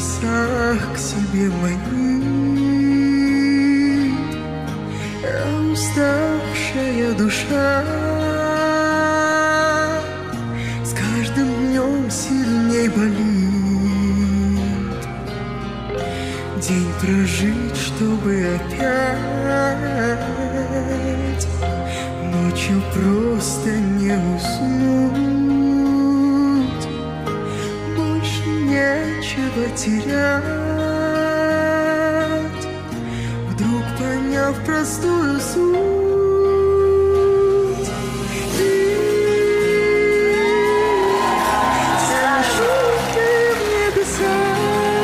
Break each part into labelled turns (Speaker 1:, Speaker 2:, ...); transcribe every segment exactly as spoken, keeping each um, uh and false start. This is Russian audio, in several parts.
Speaker 1: небесах к себе манит, а уставшая душа с каждым днем сильней болит. День прожить, чтобы опять ночью просто не уснуть. Больше нечего терять, вдруг поняв простую суть. Ты совершенный в небесах,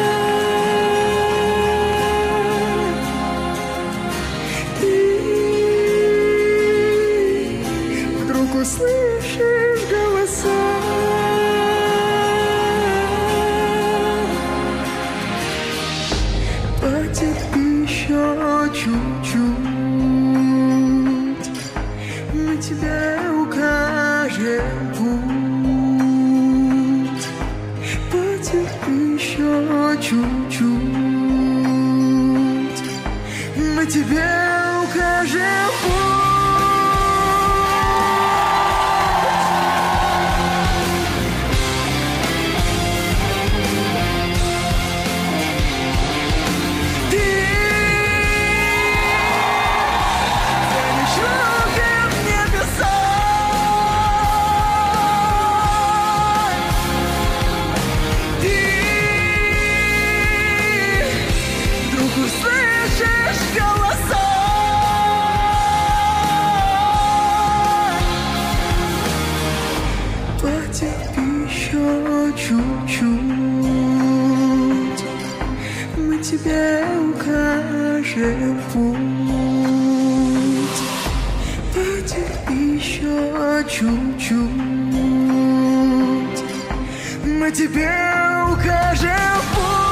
Speaker 1: услышишь голоса. Потерпи еще чуть-чуть, мы тебе укажем путь. Потерпи еще чуть-чуть, мы тебе укажем путь. Услышишь голоса. Потерпи еще чуть-чуть, мы тебе укажем путь. Потерпи еще чуть-чуть, мы тебе укажем путь.